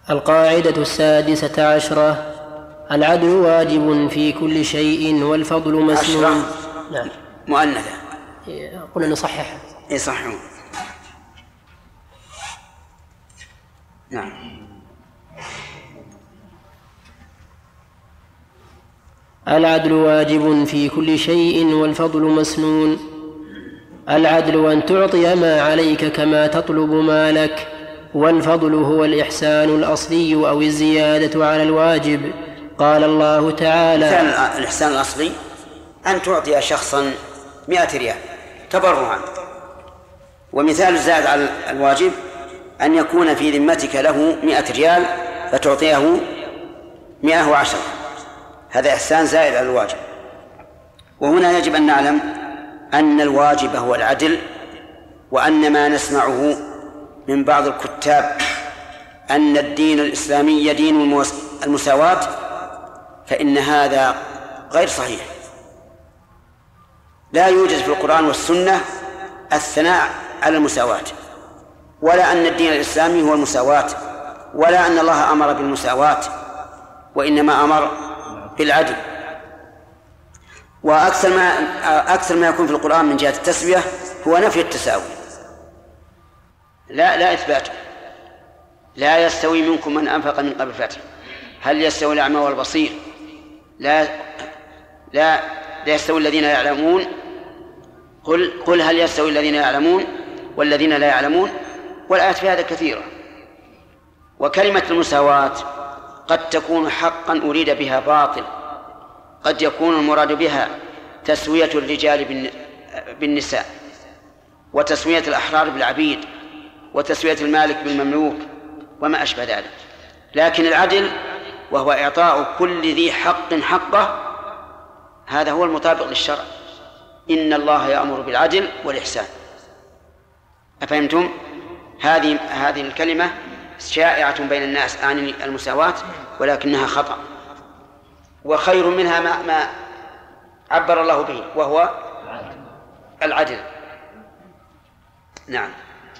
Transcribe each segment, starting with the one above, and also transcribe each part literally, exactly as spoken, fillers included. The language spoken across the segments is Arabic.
القاعدة السادسة عشرة: العدل واجب في كل شيء والفضل مسنون. نعم. مؤنثة. قلنا نصحح. اي صحيح. نعم. العدل واجب في كل شيء والفضل مسنون. العدل أن تعطي ما عليك كما تطلب ما لك، والفضل هو الإحسان الأصلي أو الزيادة على الواجب. قال الله تعالى: الإحسان الأصلي أن تعطي شخصا مئة ريال تبرعا، ومثال الزائد على الواجب أن يكون في ذمتك له مئة ريال فتعطيه مئة وعشرة، هذا إحسان زائد على الواجب. وهنا يجب أن نعلم أن الواجب هو العدل، وأن ما نسمعه من بعض الكتاب أن الدين الإسلامي دين المساواة فإن هذا غير صحيح. لا يوجد في القرآن والسنة الثناء على المساواة، ولا أن الدين الإسلامي هو المساواة، ولا أن الله أمر بالمساواة، وإنما أمر بالعدل. وأكثر ما أكثر ما يكون في القرآن من جهة التسوية هو نفي التساوي، لا لا إثباته. لا يستوي منكم من أنفق من قبل الفتح، هل يستوي الأعمى والبصير؟ لا لا لا يستوي الذين يعلمون، قل قل هل يستوي الذين يعلمون والذين لا يعلمون، والآيات في هذا كثيرة. وكلمة المساواة قد تكون حقا أريد بها باطل، قد يكون المراد بها تسوية الرجال بالنساء، وتسوية الأحرار بالعبيد، وتسوية المالك بالمملوك وما أشبه ذلك. لكن العدل وهو إعطاء كل ذي حق حقه، هذا هو المطابق للشرع. إن الله يأمر بالعدل والإحسان. أفهمتم؟ هذه هذه الكلمة شائعة بين الناس عن المساواة، ولكنها خطأ، وخير منها ما, ما عبر الله به وهو العدل. نعم.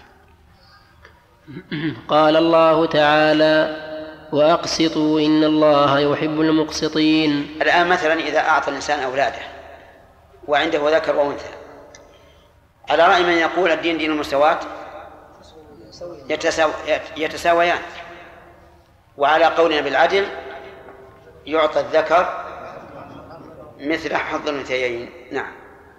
قال الله تعالى: وأقسطوا إن الله يحب المقسطين. الآن مثلا إذا أعطى الإنسان أولاده وعنده ذكر وأنثى، على رأي من يقول الدين دين المساواة يتساويان، وعلى قولنا بالعدل يعطى الذكر مثل حظ الأنثيين. نعم.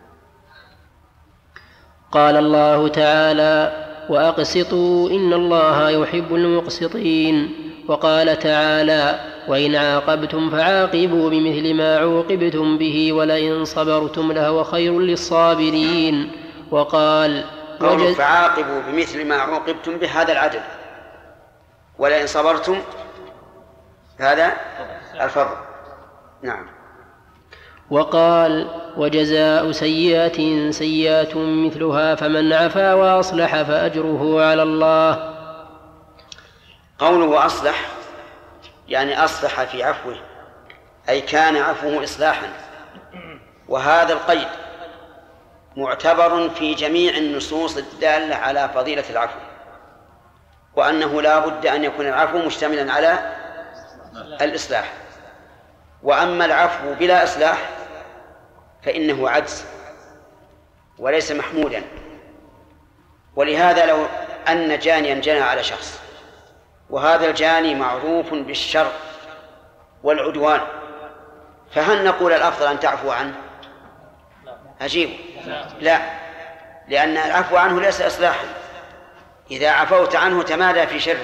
قال الله تعالى: وأقسطوا إن الله يحب المقسطين. وقال تعالى: وإن عاقبتم فعاقبوا بمثل ما عوقبتم به ولئن صبرتم لهو خير للصابرين. وقال: قولوا فعاقبوا بمثل ما عوقبتم به، هذا العدل، ولئن صبرتم هذا الفضل. نعم. وقال: وجزاء سيئة سيئة مثلها فمن عفا وأصلح فأجره على الله. قوله أصلح يعني أصلح في عفوه، أي كان عفوه إصلاحا، وهذا القيد معتبر في جميع النصوص الدالة على فضيلة العفو، وأنه لا بد أن يكون العفو مشتملا على الإصلاح. وأما العفو بلا إصلاح فإنه عجز وليس محمودا. ولهذا لو أن جانيا جنى على شخص، وهذا الجاني معروف بالشر والعدوان، فهل نقول الأفضل أن تعفو عنه؟ أجيب لا، لأن العفو عنه ليس إصلاحا، إذا عفوت عنه تمادى في شره.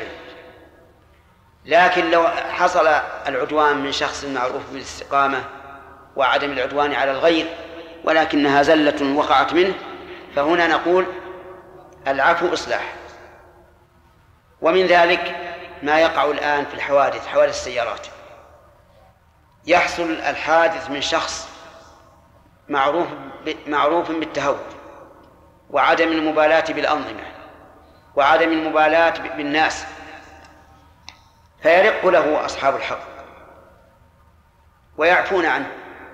لكن لو حصل العدوان من شخص معروف بالاستقامة وعدم العدوان على الغير، ولكنها زلة وقعت منه، فهنا نقول العفو إصلاح. ومن ذلك ما يقع الآن في الحوادث، حوادث السيارات، يحصل الحادث من شخص معروف معروف بالتهور وعدم المبالاة بالأنظمة وعدم المبالاة بالناس، فيرق له أصحاب الحق ويعفون عنه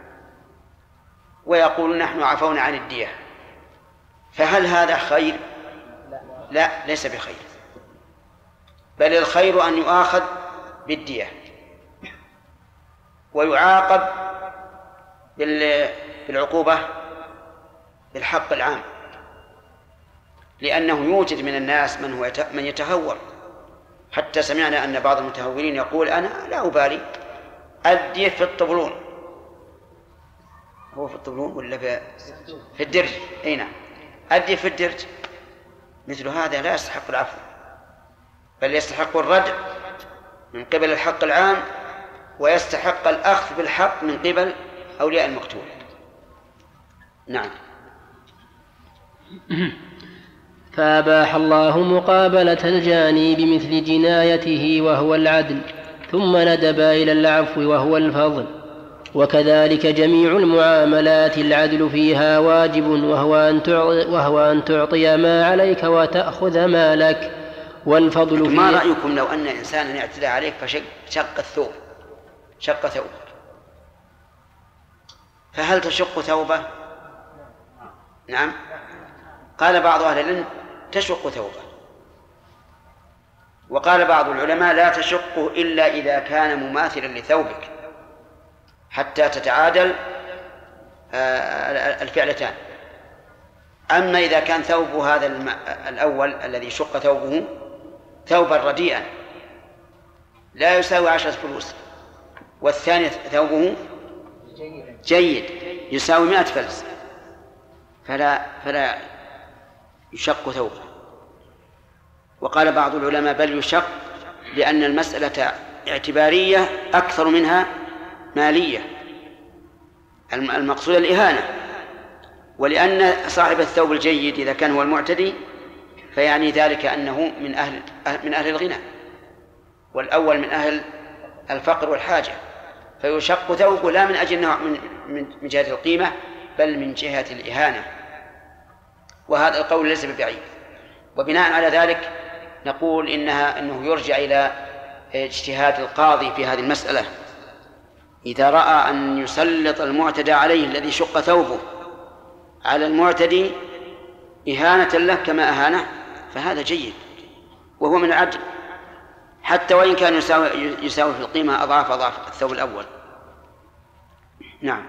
ويقول نحن عفونا عن الدية. فهل هذا خير؟ لا، ليس بخير، بل الخير أن يؤاخذ بالدية، ويعاقب بالعقوبة بالحق العام، لأنه يوجد من الناس من هو من يتهور. حتى سمعنا أن بعض المتهورين يقول أنا لا أبالي أدي في الطبلون، هو في الطبلون ولا في الدرج؟ أي نعم، أدي في الدرج. مثل هذا لا يستحق العفو، بل يستحق الردع من قبل الحق العام، ويستحق الأخذ بالحق من قبل أولياء المقتول. نعم. فأباح الله مقابلة الجاني بمثل جنايته وهو العدل، ثم ندب إلى العفو وهو الفضل. وكذلك جميع المعاملات العدل فيها واجب، وهو أن تعطي, وهو أن تعطي ما عليك وتأخذ ما لك، والفضل فيه. ما رأيكم لو أن إنسانا اعتدى عليك فشق الثوب، شق ثوب، فهل تشق ثوبه؟ نعم. قال بعض أهل العلم تشق ثوبه، وقال بعض العلماء لا تشقه إلا إذا كان مماثلا لثوبك حتى تتعادل الفعلتان. أما إذا كان ثوبه هذا الأول الذي شق ثوبه ثوبا رديئا لا يساوي عشرة فلوس، والثاني ثوبه جيد يساوي مائة فلس، فلا فلا يشق ثوبه. وقال بعض العلماء بل يشق، لأن المسألة اعتبارية أكثر منها مالية، المقصود الإهانة. ولأن صاحب الثوب الجيد إذا كان هو المعتدي فيعني ذلك أنه من أهل من أهل الغنى، والأول من أهل الفقر والحاجة، فيشق ثوبه لا من أجل من من جهة القيمة بل من جهة الإهانة. وهذا القول ليس ببعيد. وبناء على ذلك نقول إنها أنه يرجع إلى اجتهاد القاضي في هذه المسألة. إذا رأى أن يسلط المعتدى عليه الذي شق ثوبه على المعتدي إهانة له كما أهانه فهذا جيد، وهو من العدل، حتى وإن كان يساوي, يساوي في القيمة أضعاف أضعاف الثوب الأول. نعم.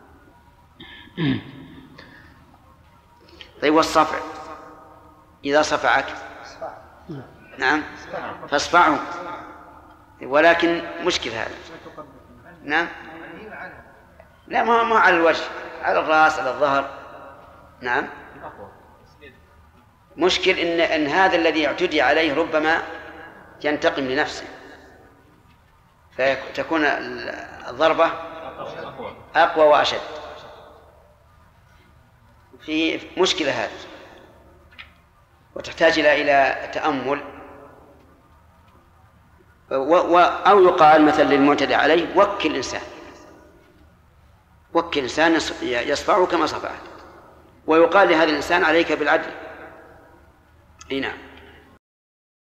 طيب، والصفع إذا صفعك نعم فاصفعه، ولكن مشكل هذا. نعم. لا، ما ما على الوجه، على الرأس، على الظهر. نعم. مشكل إن إن هذا الذي اعتدي عليه ربما ينتقم لنفسه، فتكون الضربة أقوى وأشد. في مشكلة هذه، وتحتاج إلى إلى تأمل. أو يقال مثلا للمعتدى عليه وكل إنسان، وكل إنسان يصفعه كما صفعت، ويقال لهذا الإنسان عليك بالعدل. نعم.